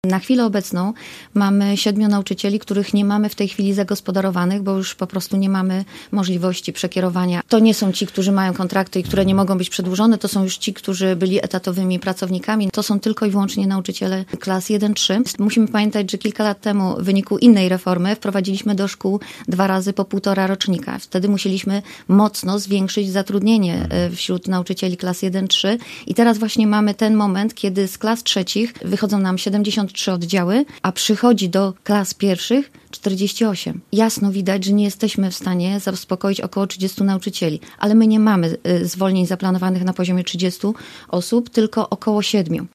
Na chwilę obecną mamy 7 nauczycieli, których nie mamy w tej chwili zagospodarowanych, bo już po prostu nie mamy możliwości przekierowania. To nie są ci, którzy mają kontrakty i które nie mogą być przedłużone, to są już ci, którzy byli etatowymi pracownikami. To są tylko i wyłącznie nauczyciele klas 1-3. Musimy pamiętać, że kilka lat temu w wyniku innej reformy wprowadziliśmy do szkół 2 razy po 1,5 rocznika. Wtedy musieliśmy mocno zwiększyć zatrudnienie wśród nauczycieli klas 1-3 i teraz właśnie mamy ten moment, kiedy z klas trzecich wychodzą nam 73 oddziały, a przychodzi do klas pierwszych 48. Jasno widać, że nie jesteśmy w stanie zaspokoić około 30 nauczycieli, ale my nie mamy zwolnień zaplanowanych na poziomie 30 osób, tylko około 7.